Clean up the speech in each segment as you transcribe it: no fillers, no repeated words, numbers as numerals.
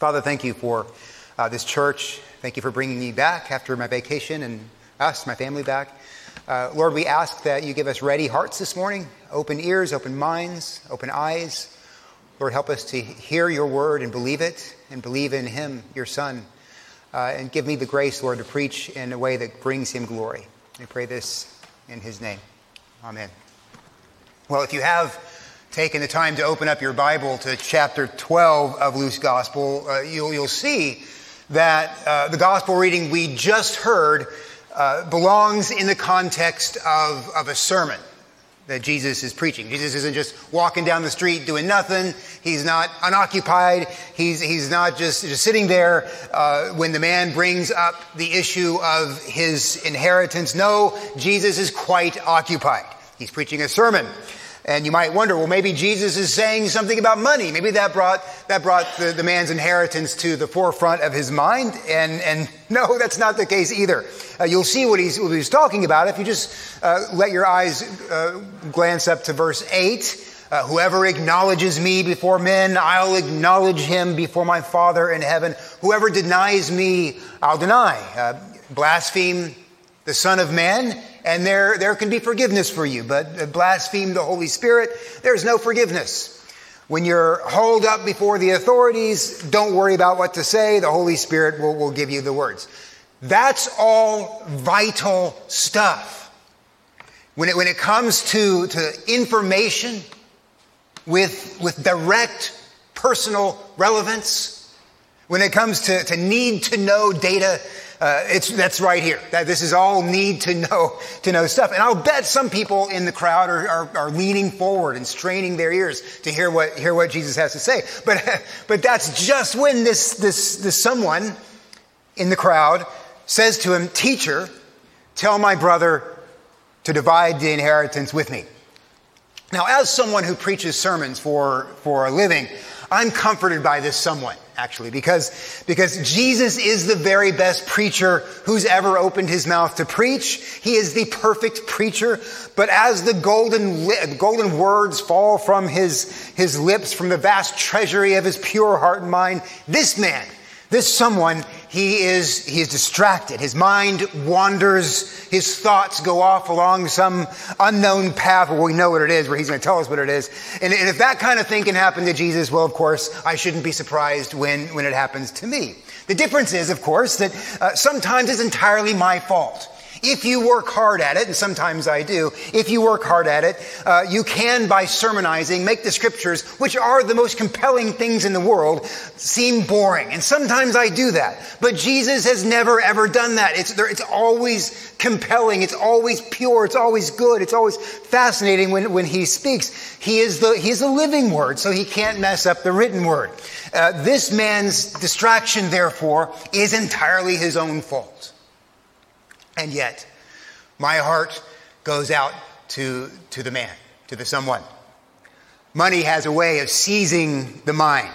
Father, thank you for this church. Thank you for bringing me back after my vacation and us, my family, back. Lord, we ask that you give us ready hearts this morning, open ears, open minds, open eyes. Lord, help us to hear your word and believe it and believe in him, your son. And give me the grace, Lord, to preach in a way that brings him glory. I pray this in his name. Amen. Well, if you have taken the time to open up your Bible to chapter 12 of Luke's Gospel, you'll see that the Gospel reading we just heard belongs in the context of a sermon that Jesus is preaching. Jesus isn't just walking down the street doing nothing. He's not unoccupied. He's not just sitting there when the man brings up the issue of his inheritance. No, Jesus is quite occupied. He's preaching a sermon. And you might wonder, well, maybe Jesus is saying something about money. Maybe that brought the man's inheritance to the forefront of his mind. And no, that's not the case either. You'll see what he's talking about if you just let your eyes glance up to verse 8. Whoever acknowledges me before men, I'll acknowledge him before my Father in heaven. Whoever denies me, I'll deny. Blaspheme the Son of Man, and there can be forgiveness for you. But blaspheme the Holy Spirit, there's no forgiveness. When you're hauled up before the authorities, don't worry about what to say. The Holy Spirit will give you the words. That's all vital stuff. When it comes to information with direct personal relevance, when it comes to need to know data, that's right here. This is all need to know stuff. And I'll bet some people in the crowd are leaning forward and straining their ears to hear what Jesus has to say. But that's just when this someone in the crowd says to him, "Teacher, tell my brother to divide the inheritance with me." Now, as someone who preaches sermons for a living, I'm comforted by this someone, actually, because Jesus is the very best preacher who's ever opened his mouth to preach. He is the perfect preacher. But as the golden words fall from his lips, from the vast treasury of his pure heart and mind, this man, this someone, he is distracted. His mind wanders. His thoughts go off along some unknown path where we know what it is, where he's going to tell us what it is. And if that kind of thing can happen to Jesus, well, of course, I shouldn't be surprised when it happens to me. The difference is, of course, that sometimes it's entirely my fault. If you work hard at it, and sometimes I do, if you work hard at it, you can, by sermonizing, make the scriptures, which are the most compelling things in the world, seem boring. And sometimes I do that. But Jesus has never, ever done that. It's always compelling. It's always pure. It's always good. It's always fascinating when he speaks. He's the living word, so he can't mess up the written word. This man's distraction, therefore, is entirely his own fault. And yet, my heart goes out to the man, to the someone. Money has a way of seizing the mind.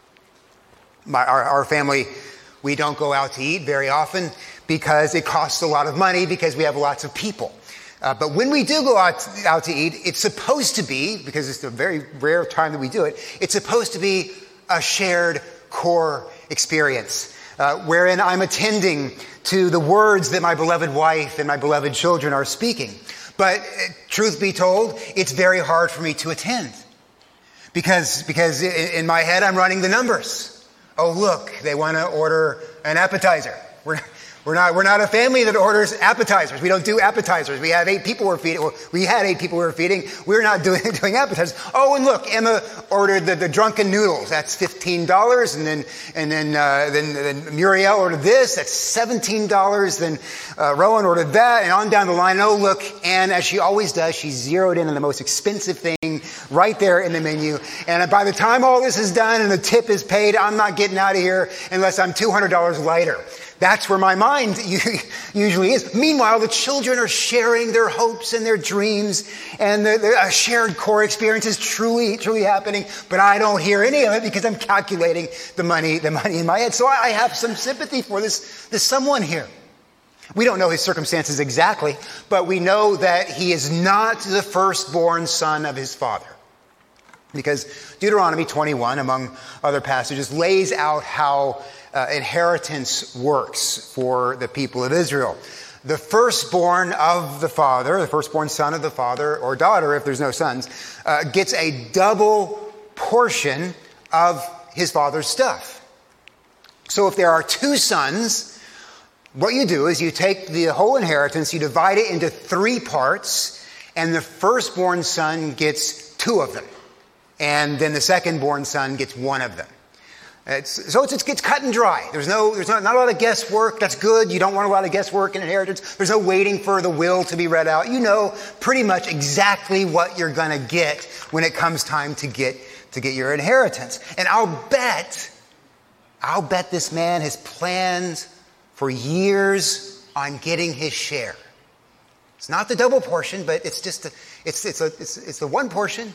Our family, we don't go out to eat very often because it costs a lot of money because we have lots of people. But when we do go out to eat, it's supposed to be, because it's a very rare time that we do it, it's supposed to be a shared core experience. Wherein I'm attending to the words that my beloved wife and my beloved children are speaking. But truth be told, it's very hard for me to attend. Because in my head, I'm running the numbers. Oh, look, they want to order an appetizer. We're not a family that orders appetizers. We don't do appetizers. We have 8 people we're feeding. Well, we had 8 people we were feeding. We're not doing appetizers. Oh, and look, Emma ordered the drunken noodles. That's $15. And then Muriel ordered this. That's $17. Then Rowan ordered that, and on down the line. Oh, look, Anne, as she always does, she zeroed in on the most expensive thing right there in the menu. And by the time all this is done and the tip is paid, I'm not getting out of here unless I'm $200 lighter. That's where my mind usually is. Meanwhile, the children are sharing their hopes and their dreams, and the shared core experience is truly happening. But I don't hear any of it because I'm calculating the money in my head. So I have some sympathy for this someone here. We don't know his circumstances exactly, but we know that he is not the firstborn son of his father. Because Deuteronomy 21, among other passages, lays out how inheritance works for the people of Israel. The firstborn of the father, the firstborn son of the father or daughter, if there's no sons, gets a double portion of his father's stuff. So if there are two sons, what you do is you take the whole inheritance, you divide it into 3 parts, and the firstborn son gets 2 of them. And then the second-born son gets 1 of them. It's cut and dry. There's not a lot of guesswork. That's good. You don't want a lot of guesswork in inheritance. There's no waiting for the will to be read out. You know pretty much exactly what you're going to get when it comes time to get your inheritance. And I'll bet this man has planned for years on getting his share. It's not the double portion, but it's the 1 portion.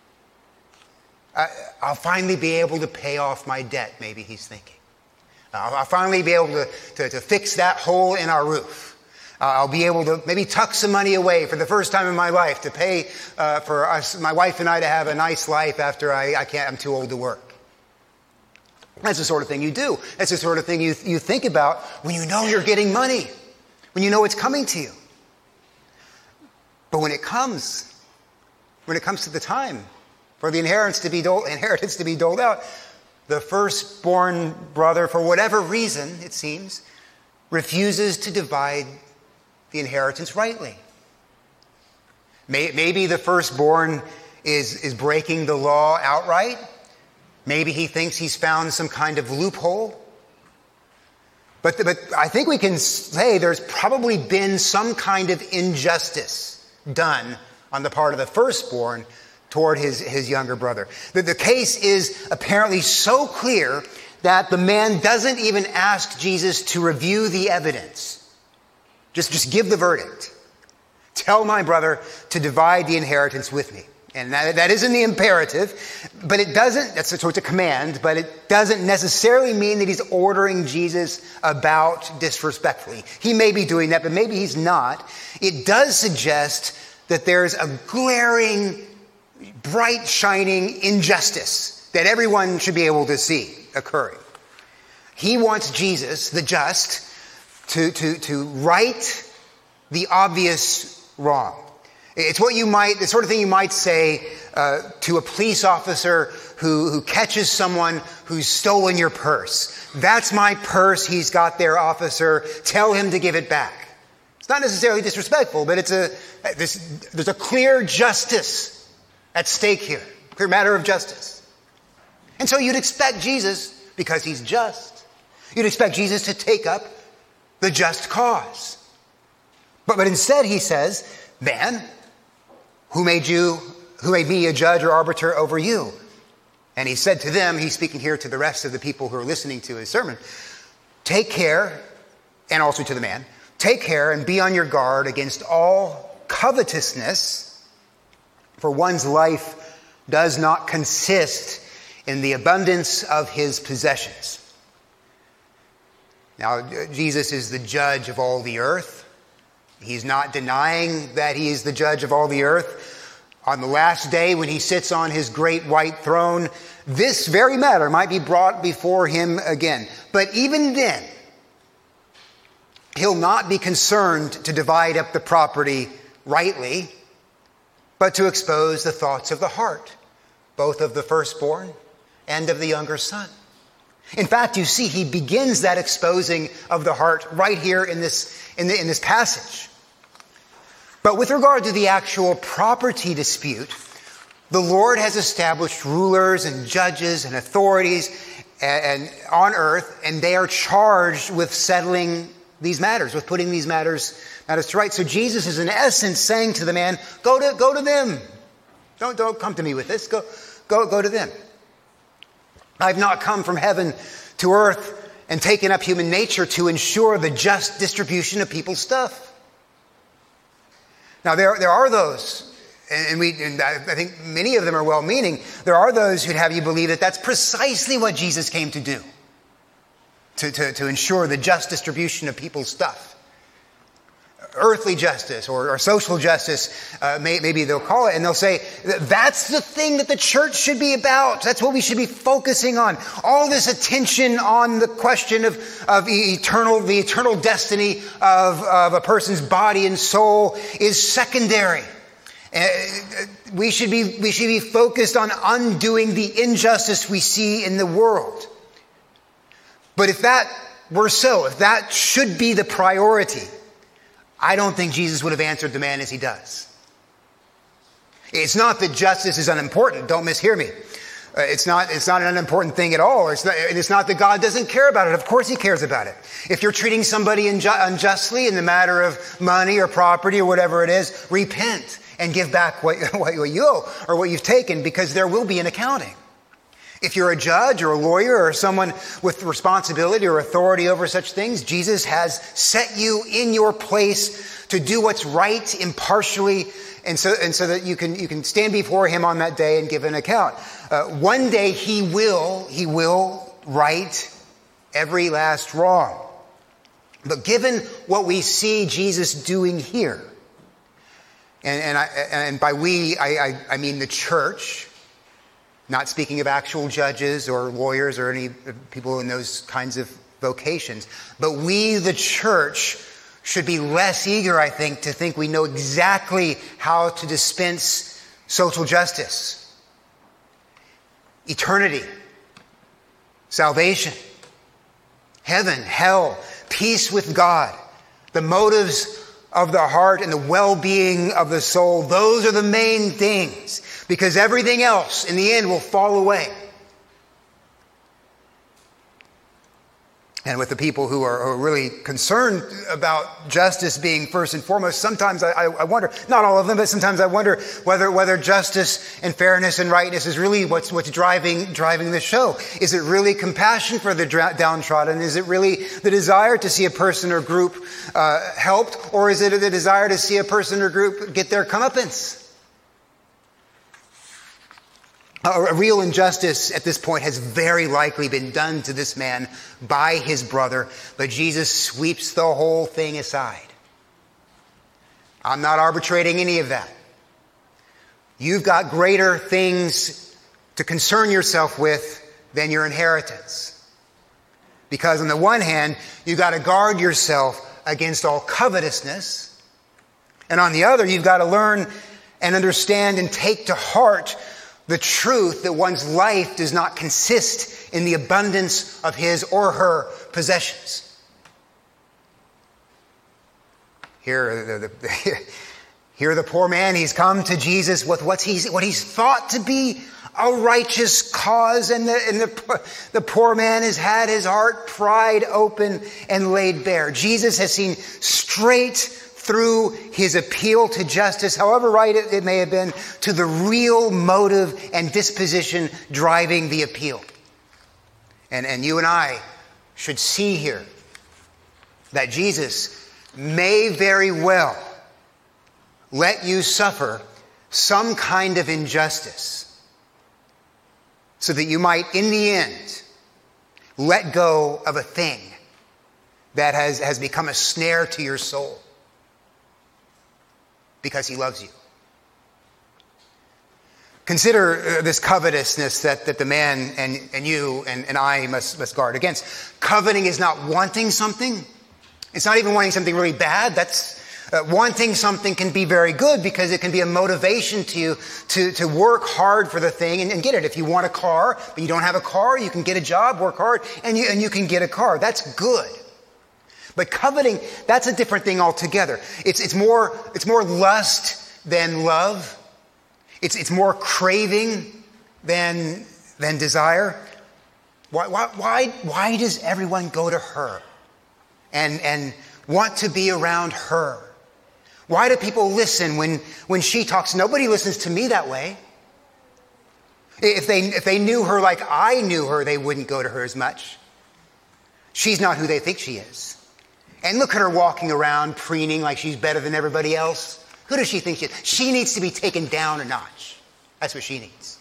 I'll finally be able to pay off my debt, maybe he's thinking. I'll finally be able to fix that hole in our roof. I'll be able to maybe tuck some money away for the first time in my life to pay for us, my wife and I, to have a nice life after I'm too old to work. That's the sort of thing you do. That's the sort of thing you think about when you know you're getting money, when you know it's coming to you. But when it comes to the time for the inheritance to be doled out, the firstborn brother, for whatever reason, it seems, refuses to divide the inheritance rightly. Maybe the firstborn is breaking the law outright. Maybe he thinks he's found some kind of loophole. But I think we can say there's probably been some kind of injustice done on the part of the firstborn toward his younger brother. The case is apparently so clear that the man doesn't even ask Jesus to review the evidence. Just give the verdict. Tell my brother to divide the inheritance with me. And that isn't the imperative, but it doesn't, so it's a command, but it doesn't necessarily mean that he's ordering Jesus about disrespectfully. He may be doing that, but maybe he's not. It does suggest that there's a glaring, bright, shining injustice that everyone should be able to see occurring. He wants Jesus, the just, to right the obvious wrong. It's the sort of thing you might say to a police officer who catches someone who's stolen your purse. That's my purse he's got there, officer. Tell him to give it back. It's not necessarily disrespectful, but there's a clear justice at stake here, clear matter of justice. And so you'd expect Jesus, because he's just, you'd expect Jesus to take up the just cause. But instead he says, man, who made me a judge or arbiter over you? And he said to them, he's speaking here to the rest of the people who are listening to his sermon, take care, and also to the man, take care and be on your guard against all covetousness, for one's life does not consist in the abundance of his possessions. Now, Jesus is the judge of all the earth. He's not denying that he is the judge of all the earth. On the last day, when he sits on his great white throne, this very matter might be brought before him again. But even then, he'll not be concerned to divide up the property rightly, but to expose the thoughts of the heart, both of the firstborn and of the younger son. In fact, you see, he begins that exposing of the heart right here in this passage. But with regard to the actual property dispute, the Lord has established rulers and judges and authorities and on earth, and they are charged with settling these matters, with putting these matters to right. So Jesus is in essence saying to the man, go to them. Don't come to me with this. Go to them. I've not come from heaven to earth and taken up human nature to ensure the just distribution of people's stuff. Now, there are those, and I think many of them are well-meaning, there are those who'd have you believe that that's precisely what Jesus came to do, to ensure the just distribution of people's stuff. earthly justice or social justice, maybe they'll call it, and they'll say, that's the thing that the church should be about. That's what we should be focusing on. All this attention on the question of the eternal destiny of a person's body and soul is secondary. We should be focused on undoing the injustice we see in the world. But if that were so, if that should be the priority, I don't think Jesus would have answered the man as he does. It's not that justice is unimportant. Don't mishear me. It's not an unimportant thing at all. It's not that God doesn't care about it. Of course he cares about it. If you're treating somebody unjustly in the matter of money or property or whatever it is, repent and give back what you owe or what you've taken, because there will be an accounting. If you're a judge or a lawyer or someone with responsibility or authority over such things, Jesus has set you in your place to do what's right impartially, and so that you can stand before him on that day and give an account. One day he will right every last wrong. But given what we see Jesus doing here, and by we I mean the church. Not speaking of actual judges or lawyers or any people in those kinds of vocations. But we, the church, should be less eager, I think, to think we know exactly how to dispense social justice, eternity, salvation, heaven, hell, peace with God, the motives of the heart and the well-being of the soul. Those are the main things, because everything else in the end will fall away. And with the people who are really concerned about justice being first and foremost, sometimes I wonder, not all of them, but sometimes I wonder whether justice and fairness and rightness is really what's driving the show. Is it really compassion for the downtrodden? Is it really the desire to see a person or group helped? Or is it the desire to see a person or group get their comeuppance? A real injustice at this point has very likely been done to this man by his brother, but Jesus sweeps the whole thing aside. I'm not arbitrating any of that. You've got greater things to concern yourself with than your inheritance. Because on the one hand, you've got to guard yourself against all covetousness, and on the other, you've got to learn and understand and take to heart the truth that one's life does not consist in the abundance of his or her possessions. Here the poor man, he's come to Jesus with what he's thought to be a righteous cause, and the poor man has had his heart pried open and laid bare. Jesus has seen straight through his appeal to justice, however right it may have been, to the real motive and disposition driving the appeal. And you and I should see here that Jesus may very well let you suffer some kind of injustice so that you might, in the end, let go of a thing that has become a snare to your soul. Because he loves you. Consider this covetousness that the man and you and I must guard against. Coveting is not wanting something. It's not even wanting something really bad. That's wanting something can be very good, because it can be a motivation to you to work hard for the thing and get it. If you want a car, but you don't have a car, you can get a job, work hard, and you can get a car. That's good. But coveting, that's a different thing altogether. It's more lust than love. It's more craving than desire. Why does everyone go to her and want to be around her? Why do people listen when she talks? Nobody listens to me that way. If they knew her like I knew her, they wouldn't go to her as much. She's not who they think she is. And look at her walking around preening like she's better than everybody else. Who does she think she is? She needs to be taken down a notch. That's what she needs.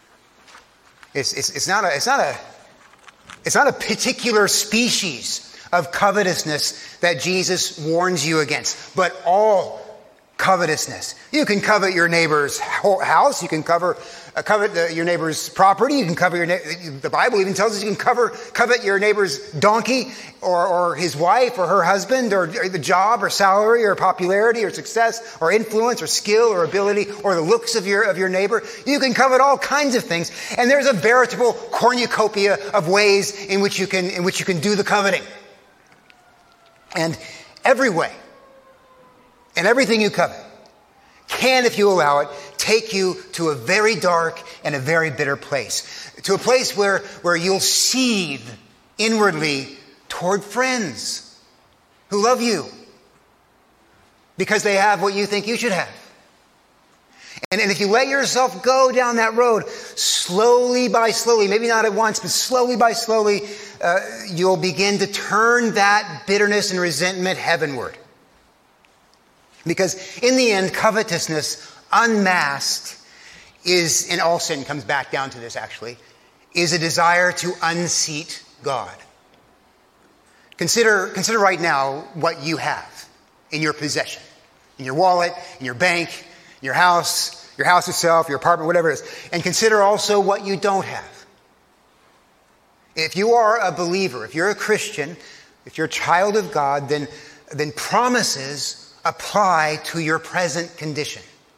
It's not a particular species of covetousness that Jesus warns you against, but all covetousness. You can covet your neighbor's house. You can covet your neighbor's property. You can covet the Bible even tells us you can covet your neighbor's donkey or his wife or her husband or the job or salary or popularity or success or influence or skill or ability or the looks of your neighbor. You can covet all kinds of things. And there's a veritable cornucopia of ways in which you can do the coveting. And every way, and everything you covet can, if you allow it, take you to a very dark and a very bitter place. To a place where you'll seethe inwardly toward friends who love you because they have what you think you should have. And if you let yourself go down that road, slowly by slowly, maybe not at once, but slowly by slowly, you'll begin to turn that bitterness and resentment heavenward. Because in the end, covetousness unmasked is, and all sin comes back down to this actually, is a desire to unseat God. Consider right now what you have in your possession, in your wallet, in your bank, in your house itself, your apartment, whatever it is. And consider also what you don't have. If you are a believer, if you're a Christian, if you're a child of God, then promises apply to your present condition.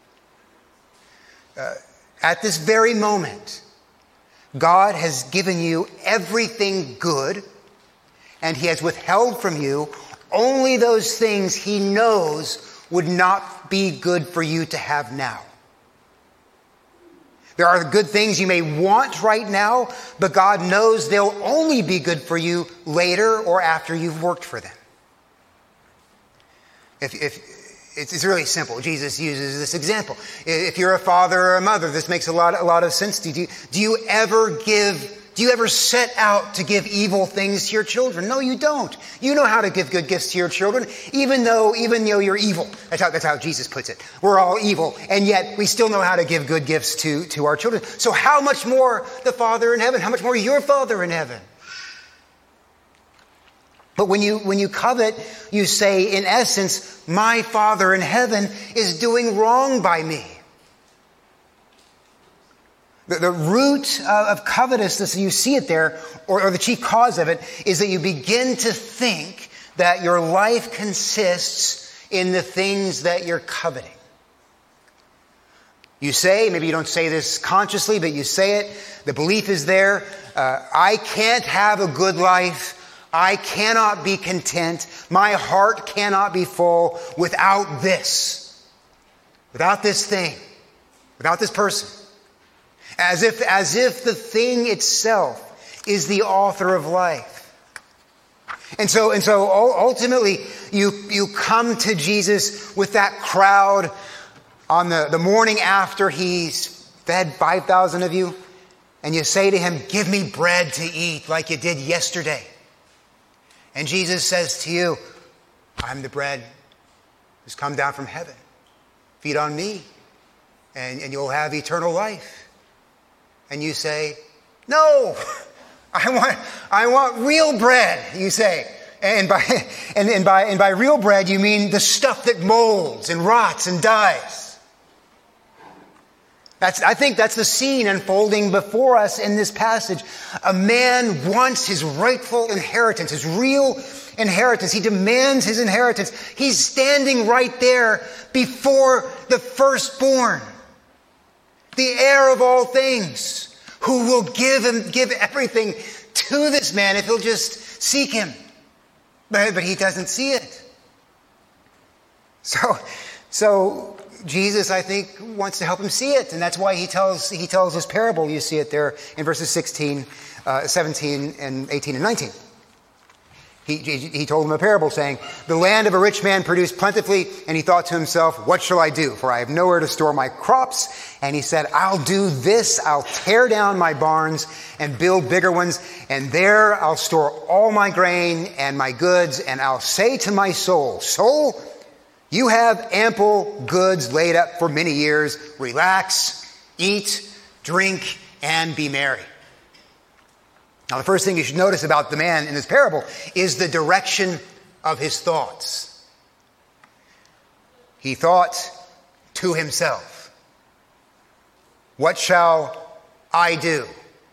At this very moment, God has given you everything good, and He has withheld from you only those things He knows would not be good for you to have now. There are good things you may want right now, but God knows they'll only be good for you later or after you've worked for them. If it's really simple. Jesus uses this example. If you're a father or a mother, this makes a lot of sense to you. Do you ever set out to give evil things to your children? No, you don't. You know how to give good gifts to your children, even though you're evil. That's how Jesus puts it. We're all evil, and yet we still know how to give good gifts to our children. So how much more the Father in heaven? How much more your Father in heaven? But when you covet, you say, in essence, my Father in heaven is doing wrong by me. The root of covetousness, you see it there, or the chief cause of it, is that you begin to think that your life consists in the things that you're coveting. You say, maybe you don't say this consciously, but you say it, the belief is there, I can't have a good life, I cannot be content, my heart cannot be full without this thing, without this person. As if the thing itself is the author of life. And so ultimately you come to Jesus with that crowd on the morning after He's fed 5,000 of you, and you say to Him, give me bread to eat like you did yesterday. And Jesus says to you, I'm the bread who's come down from heaven. Feed on me, and you'll have eternal life. And you say, no, I want real bread, you say. And by real bread, you mean the stuff that molds and rots and dies. I think that's the scene unfolding before us in this passage. A man wants his rightful inheritance, his real inheritance. He demands his inheritance. He's standing right there before the firstborn, the heir of all things, who will give everything to this man if he'll just seek him. But he doesn't see it. So Jesus, I think, wants to help him see it. And that's why he tells this parable. You see it there in verses 16, 17, and 18 and 19. He told him a parable saying, the land of a rich man produced plentifully, and he thought to himself, what shall I do? For I have nowhere to store my crops. And he said, I'll do this. I'll tear down my barns and build bigger ones. And there I'll store all my grain and my goods. And I'll say to my soul, soul, you have ample goods laid up for many years. Relax, eat, drink, and be merry. Now, the first thing you should notice about the man in this parable is the direction of his thoughts. He thought to himself, "What shall I do?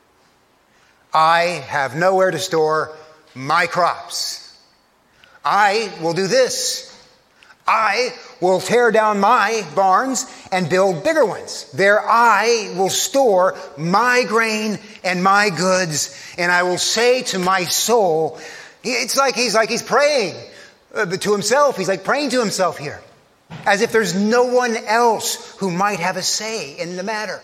I have nowhere to store my crops. I will do this. I will tear down my barns and build bigger ones. There I will store my grain and my goods, and I will say to my soul," it's like he's praying to himself. He's like praying to himself here, as if there's no one else who might have a say in the matter.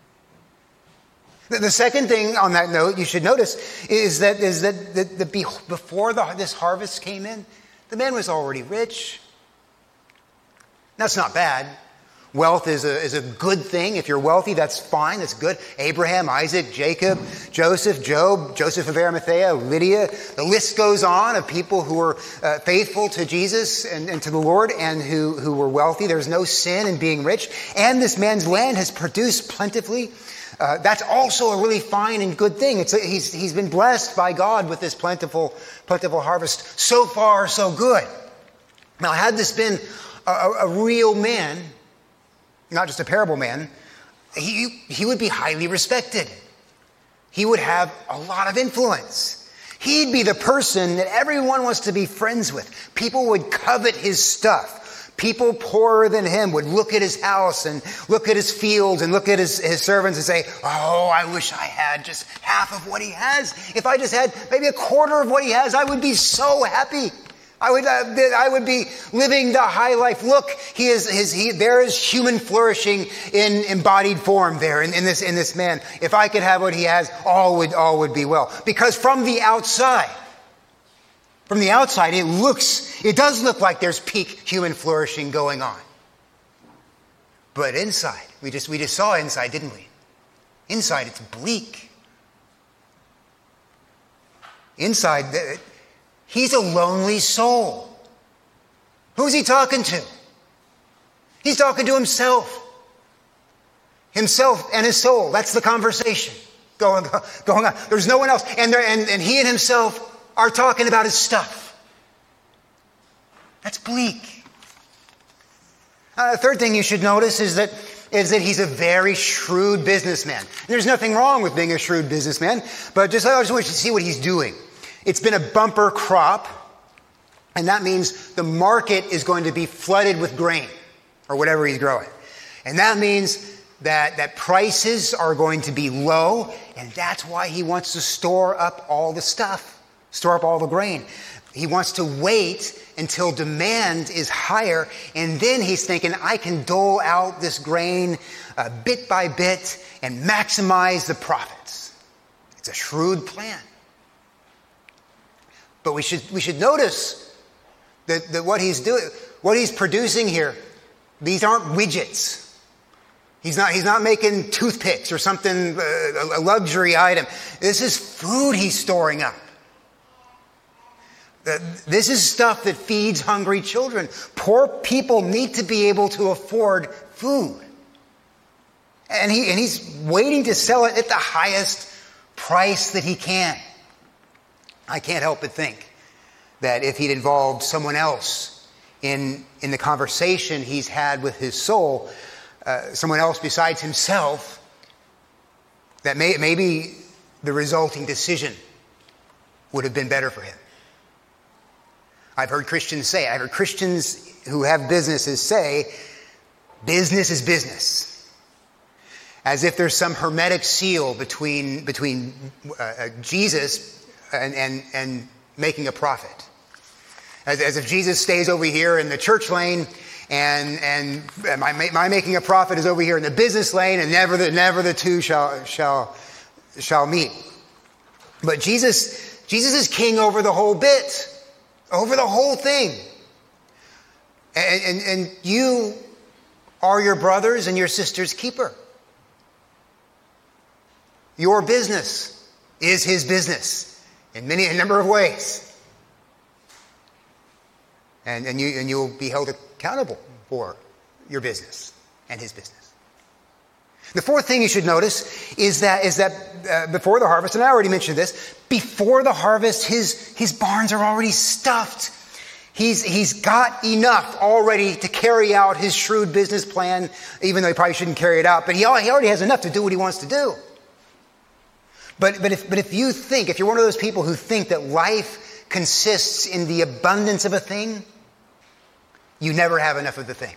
The second thing on that note you should notice is that before this harvest came in, the man was already rich. That's not bad. Wealth is a good thing. If you're wealthy, that's fine. That's good. Abraham, Isaac, Jacob, Joseph, Job, Joseph of Arimathea, Lydia. The list goes on of people who were faithful to Jesus and to the Lord and who were wealthy. There's no sin in being rich. And this man's land has produced plentifully. That's also a really fine and good thing. He's been blessed by God with this plentiful harvest. So far, so good. Now, had this been a real man, not just a parable man, he would be highly respected. He would have a lot of influence. He'd be the person that everyone wants to be friends with. People would covet his stuff. People poorer than him would look at his house and look at his fields and look at his servants and say, "Oh, I wish I had just half of what he has. If I just had maybe a quarter of what he has, I would be so happy. I would be living the high life." Look, there is human flourishing in embodied form there in this man. If I could have what he has, all would be well. Because from the outside, it does look like there's peak human flourishing going on. But inside, we just saw inside, didn't we? Inside, it's bleak. Inside, he's a lonely soul. Who's he talking to? He's talking to himself. Himself and his soul. That's the conversation going on. There's no one else. And he and himself are talking about his stuff. That's bleak. The third thing you should notice is that he's a very shrewd businessman. There's nothing wrong with being a shrewd businessman, but I just want you to see what he's doing. It's been a bumper crop, and that means the market is going to be flooded with grain or whatever he's growing. And that means that prices are going to be low, and that's why he wants to store up all the stuff, store up all the grain. He wants to wait until demand is higher, and then he's thinking, I can dole out this grain bit by bit and maximize the profits. It's a shrewd plan. But we should notice that what he's doing, what he's producing here, these aren't widgets. He's not making toothpicks or something, a luxury item. This is food he's storing up. This is stuff that feeds hungry children. Poor people need to be able to afford food. And he's waiting to sell it at the highest price that he can. I can't help but think that if he'd involved someone else in the conversation he's had with his soul, someone else besides himself, that maybe the resulting decision would have been better for him. I've heard Christians who have businesses say, business is business. As if there's some hermetic seal between Jesus and making a profit. As if Jesus stays over here in the church lane and my making a profit is over here in the business lane, and never the two shall meet. But Jesus is king over the whole bit. Over the whole thing. And you are your brother's and your sister's keeper. Your business is his business in a number of ways. And you'll be held accountable for your business and his business. The fourth thing you should notice is that before the harvest, and I already mentioned this, before the harvest, his barns are already stuffed. He's got enough already to carry out his shrewd business plan, even though he probably shouldn't carry it out. But he already has enough to do what he wants to do. But if you're one of those people who think that life consists in the abundance of a thing, you never have enough of the thing.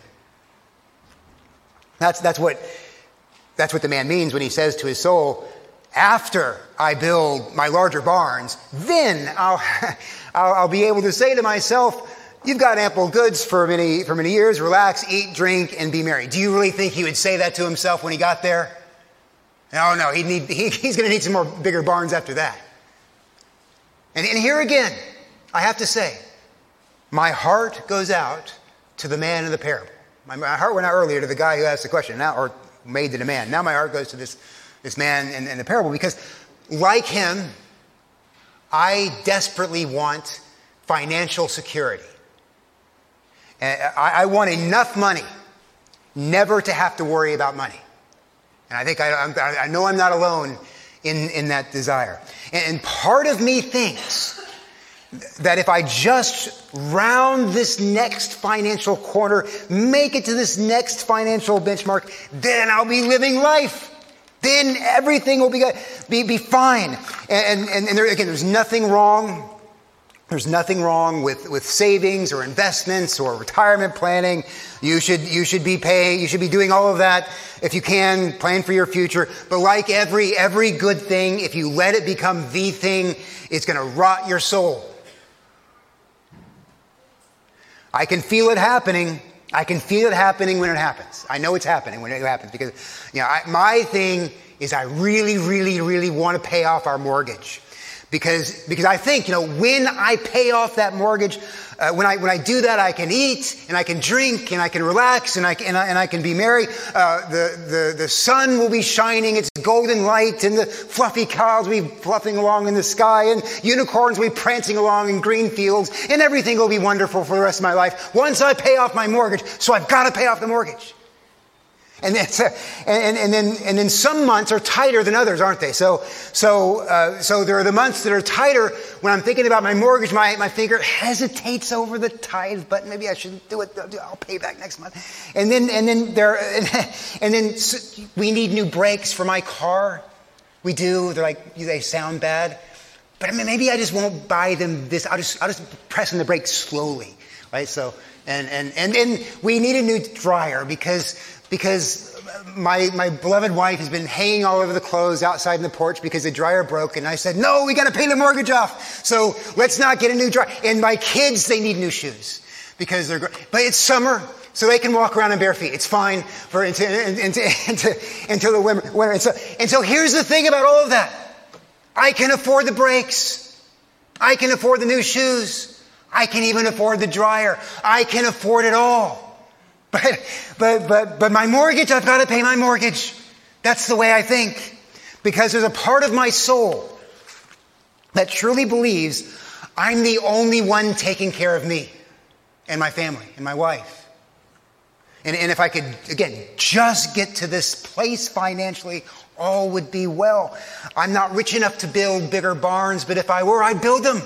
That's what the man means when he says to his soul, after I build my larger barns, then I'll be able to say to myself, you've got ample goods for many years. Relax, eat, drink, and be merry. Do you really think he would say that to himself when he got there? No, he's going to need some more bigger barns after that. And here again, I have to say, my heart goes out to the man in the parable. My heart went out earlier to the guy who asked the question, or made the demand. Now my heart goes to this man in the parable, because like him, I desperately want financial security. And I want enough money never to have to worry about money. And I think I know I'm not alone in that desire. And part of me thinks that if I just round this next financial corner, make it to this next financial benchmark, then I'll be living life. Then everything will be fine. And there, again, there's nothing wrong. There's nothing wrong with savings or investments or retirement planning. You should be doing all of that if you can, plan for your future. But like every good thing, if you let it become the thing, it's going to rot your soul. I can feel it happening. I can feel it happening when it happens. I know it's happening when it happens because, my thing is I really, really, really want to pay off our mortgage. Because I think, when I pay off that mortgage, when I do that, I can eat and I can drink and I can relax and I can be merry. The sun will be shining its golden light, and the fluffy clouds will be fluffing along in the sky, and unicorns will be prancing along in green fields, and everything will be wonderful for the rest of my life once I pay off my mortgage. So I've got to pay off the mortgage. And then some months are tighter than others, aren't they? So there are the months that are tighter when I'm thinking about my mortgage. My finger hesitates over the tithe button. Maybe I shouldn't do it. I'll pay back next month. And then we need new brakes for my car. We do. They sound bad. But maybe I just won't buy them this. I'll just press on the brakes slowly, right? So and we need a new dryer because my beloved wife has been hanging all over the clothes outside in the porch because the dryer broke. And I said, no, we got to pay the mortgage off. So let's not get a new dryer. And my kids, they need new shoes because but it's summer, so they can walk around in bare feet. It's fine until the winter. And so here's the thing about all of that. I can afford the brakes. I can afford the new shoes. I can even afford the dryer. I can afford it all. But my mortgage, I've got to pay my mortgage. That's the way I think. Because there's a part of my soul that truly believes I'm the only one taking care of me and my family and my wife. And if I could, again, just get to this place financially, all would be well. I'm not rich enough to build bigger barns, but if I were, I'd build them.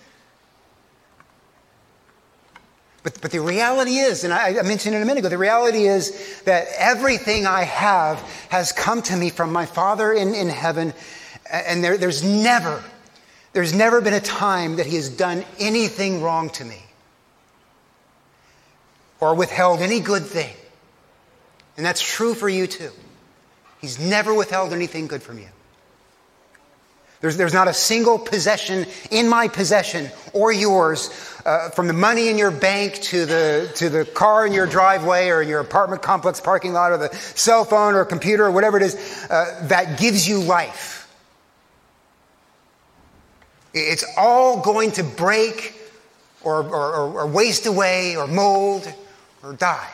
But the reality is, and I mentioned it a minute ago, the reality is that everything I have has come to me from my Father in heaven. And there's never been a time that he has done anything wrong to me or withheld any good thing. And that's true for you too. He's never withheld anything good from you. There's not a single possession in my possession or yours, from the money in your bank to the car in your driveway or in your apartment complex parking lot or the cell phone or computer or whatever it is, that gives you life. It's all going to break or waste away or mold or die.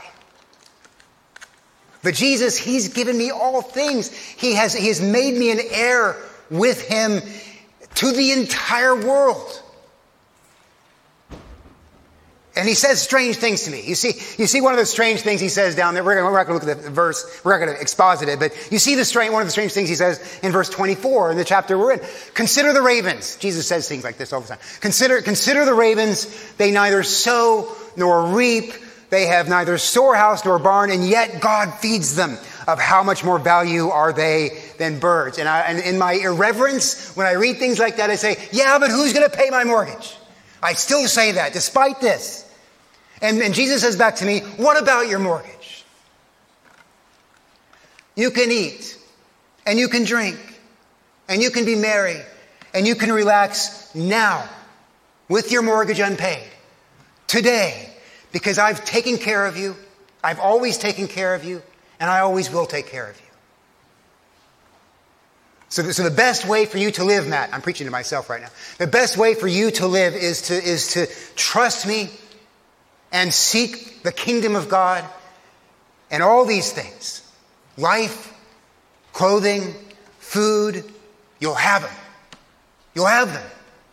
But Jesus, he's given me all things. He has made me an heir with him to the entire world. And he says strange things to me. You see one of the strange things he says down there. We're not going to look at the verse. We're not going to exposit it. But you see one of the strange things he says in verse 24 in the chapter we're in. Consider the ravens. Jesus says things like this all the time. Consider the ravens. They neither sow nor reap. They have neither storehouse nor barn, and yet God feeds them. Of how much more value are they than birds? And in my irreverence, when I read things like that, I say, yeah, but who's going to pay my mortgage? I still say that despite this. And Jesus says back to me, what about your mortgage? You can eat, and you can drink, and you can be merry, and you can relax now with your mortgage unpaid. Today, because I've taken care of you. I've always taken care of you, and I always will take care of you. So the best way for you to live, Matt, I'm preaching to myself right now. The best way for you to live is to trust me and seek the kingdom of God and all these things. Life, clothing, food, you'll have them. You'll have them.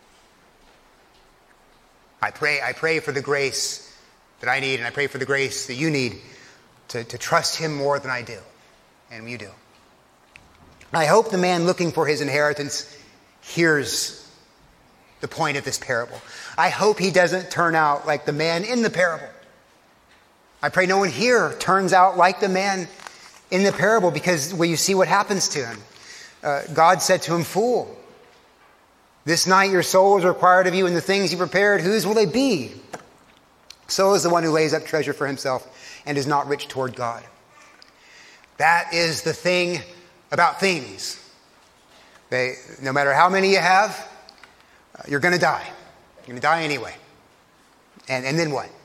I pray for the grace that I need, and I pray for the grace that you need to trust him more than I do. And you do. I hope the man looking for his inheritance hears the point of this parable. I hope he doesn't turn out like the man in the parable. I pray no one here turns out like the man in the parable, because you see what happens to him. God said to him, fool, this night your soul is required of you, and the things you prepared, whose will they be? So is the one who lays up treasure for himself and is not rich toward God. That is the thing about things. No matter how many you have, you're going to die. You're going to die anyway. And then what?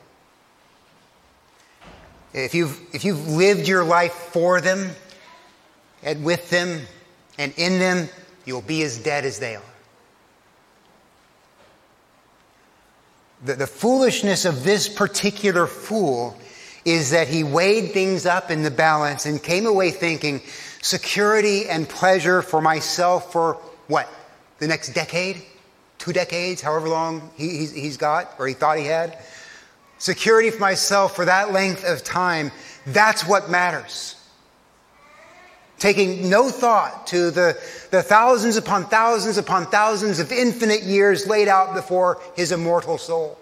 If you've lived your life for them and with them and in them, you'll be as dead as they are. The foolishness of this particular fool is that he weighed things up in the balance and came away thinking security and pleasure for myself for what? The next decade? 2 decades? However long he's got or he thought he had. Security for myself for that length of time. That's what matters. Taking no thought to the thousands upon thousands upon thousands of infinite years laid out before his immortal soul.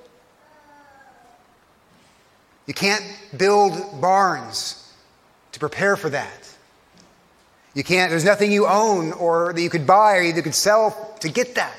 You can't build barns to prepare for that. You can't, there's nothing you own or that you could buy or you could sell to get that.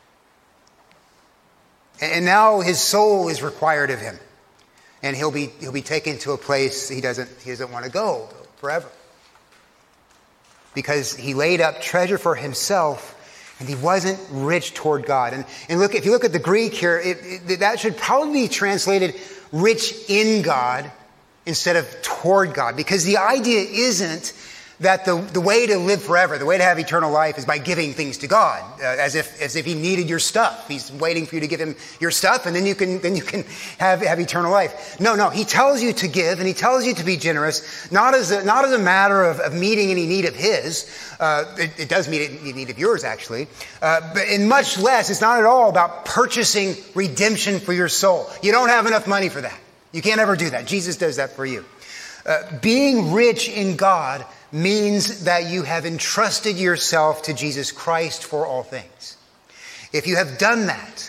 And now his soul is required of him. And he'll be taken to a place he doesn't want to go forever. Because he laid up treasure for himself and he wasn't rich toward God. And look, if you look at the Greek here, that should probably be translated rich in God instead of toward God. Because the idea isn't that the way to live forever, the way to have eternal life is by giving things to God, as if he needed your stuff. He's waiting for you to give him your stuff, and then you can have eternal life. No, he tells you to give, and he tells you to be generous, not as a matter of meeting any need of his. It does meet any need of yours, actually, but in much less, it's not at all about purchasing redemption for your soul. You don't have enough money for that. You can't ever do that. Jesus does that for you. Being rich in God means that you have entrusted yourself to Jesus Christ for all things. If you have done that,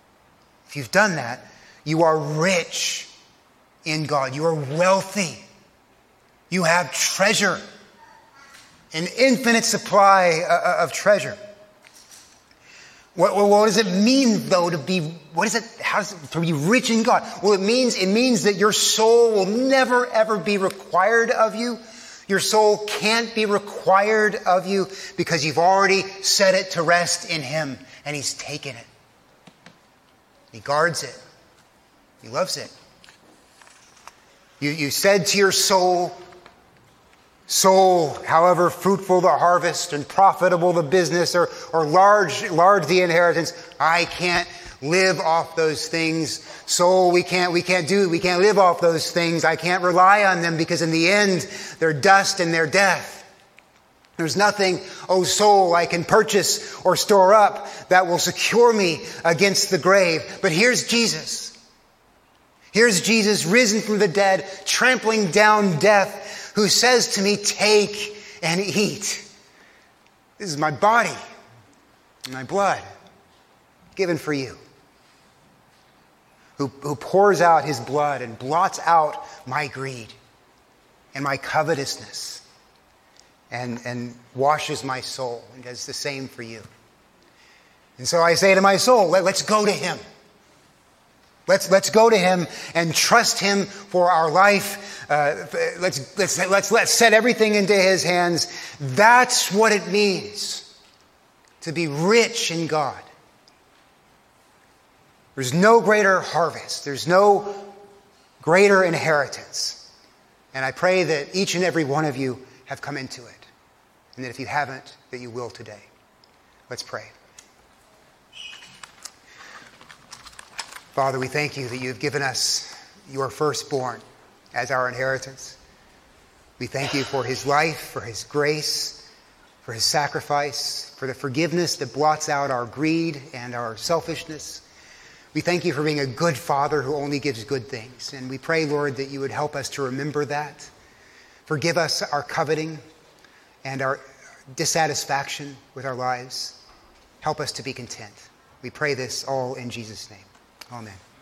you are rich in God. You are wealthy. You have treasure, an infinite supply of treasure. What does it mean, though, to be rich in God? Well, it means that your soul will never, ever be required of you. Your soul can't be required of you because you've already set it to rest in him, and he's taken it. He guards it. He loves it. You said to your soul, however fruitful the harvest and profitable the business or large the inheritance, I can't live off those things. Soul, we can't live off those things. I can't rely on them because in the end, they're dust and they're death. There's nothing, oh soul, I can purchase or store up that will secure me against the grave. But here's Jesus. Here's Jesus risen from the dead, trampling down death, who says to me, take and eat. This is my body and my blood given for you. Who pours out his blood and blots out my greed and my covetousness and washes my soul and does the same for you. And so I say to my soul, let's go to him. Let's go to him and trust him for our life. Let's set everything into his hands. That's what it means to be rich in God. There's no greater harvest. There's no greater inheritance. And I pray that each and every one of you have come into it. And that if you haven't, that you will today. Let's pray. Father, we thank you that you have given us your firstborn as our inheritance. We thank you for his life, for his grace, for his sacrifice, for the forgiveness that blots out our greed and our selfishness. We thank you for being a good Father who only gives good things. And we pray, Lord, that you would help us to remember that. Forgive us our coveting and our dissatisfaction with our lives. Help us to be content. We pray this all in Jesus' name. Amen.